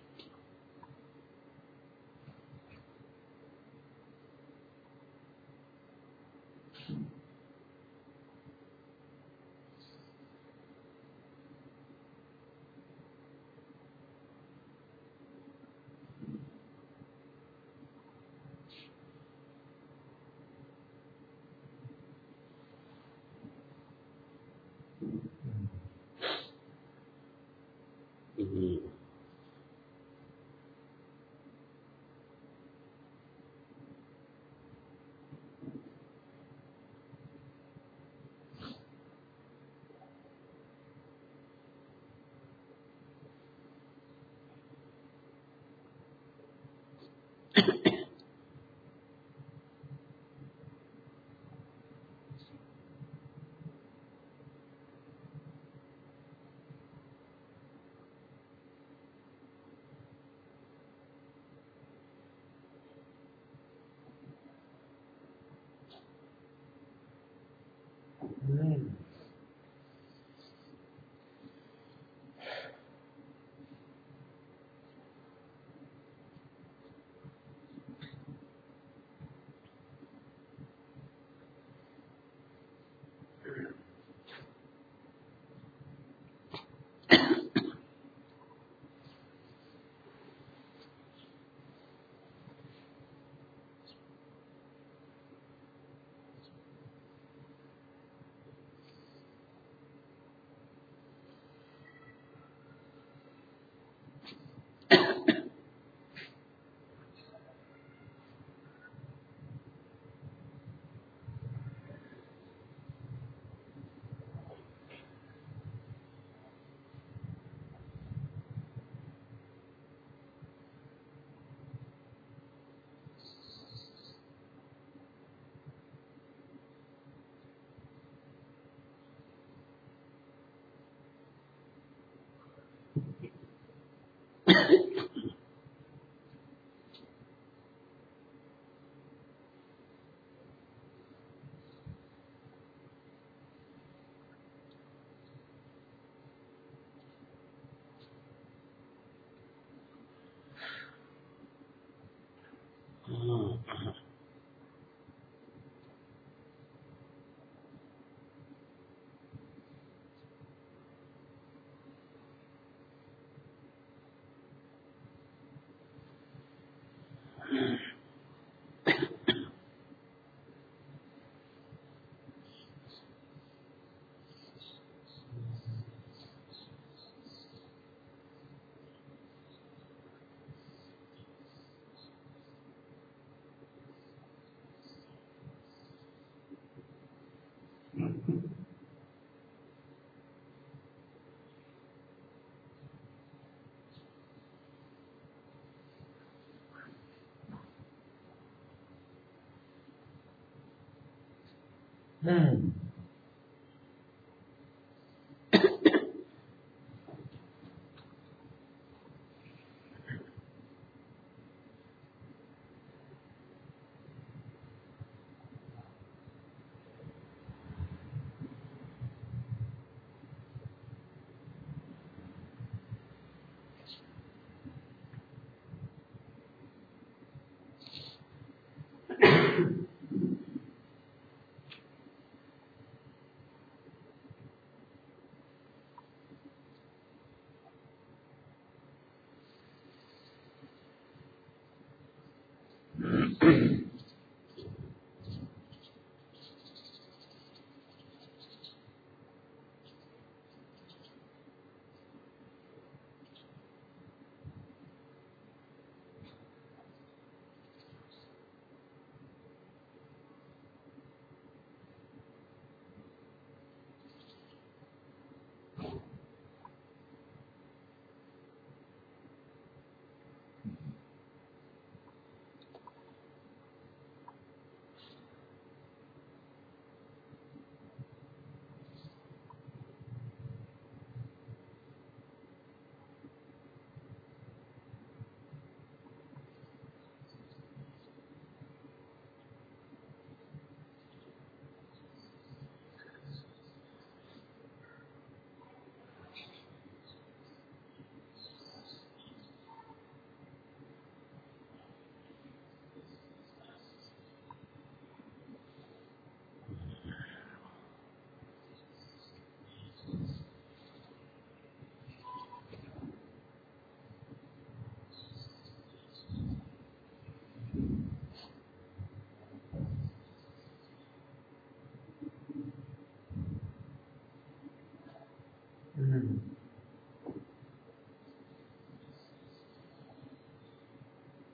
हम्म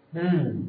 ہوں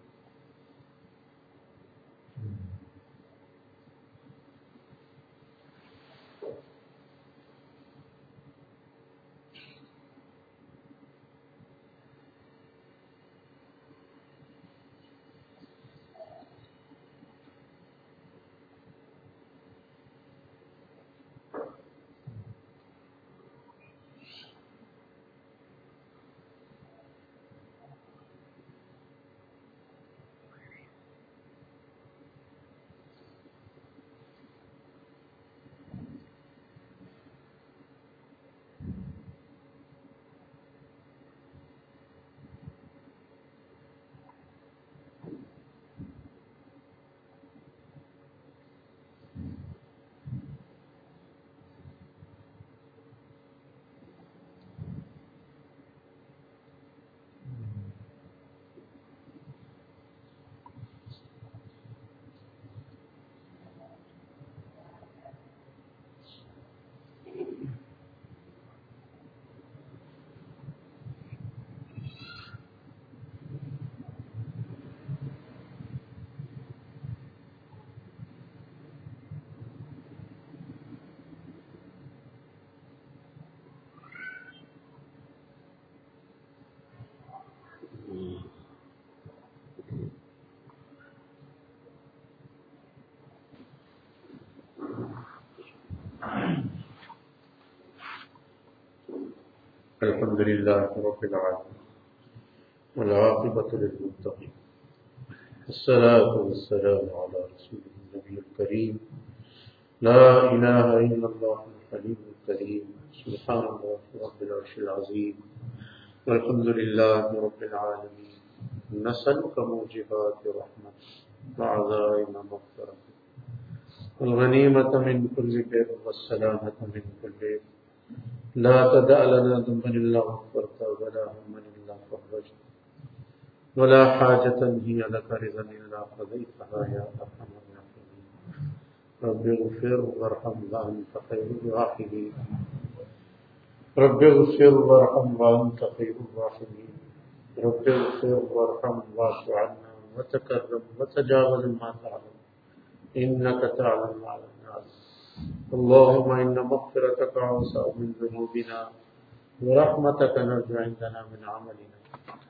الحمد لله رب العالمين والعاقبة للمتقين الصلاة والسلام على رسول النبي الكريم لا إله إلا الله الحليم الكريم سبحان الله رب العرش العظيم والحمد لله رب العالمين نسألك موجبات رحمتك وعزائم مغفرتك والغنيمة من كل بر والسلامة من كل إثم لا تدع لنا ذنبا إلا غفرته ولا هما إلا فرجته ولا حاجة هي لك رضا إلا قضيتها يا أرحم الراحمين رب اغفر وارحم وأنت خير الراحمين رب اغفر وارحم وأنت خير الراحمين رب اغفر وارحم واعف عنا وتكرم وتجاوز ما تعلم إنك تعلم ما لا نعلم اللهم إن مغفرتك أوسع من ذنوبنا ورحمتك نرجو عندنا من عملنا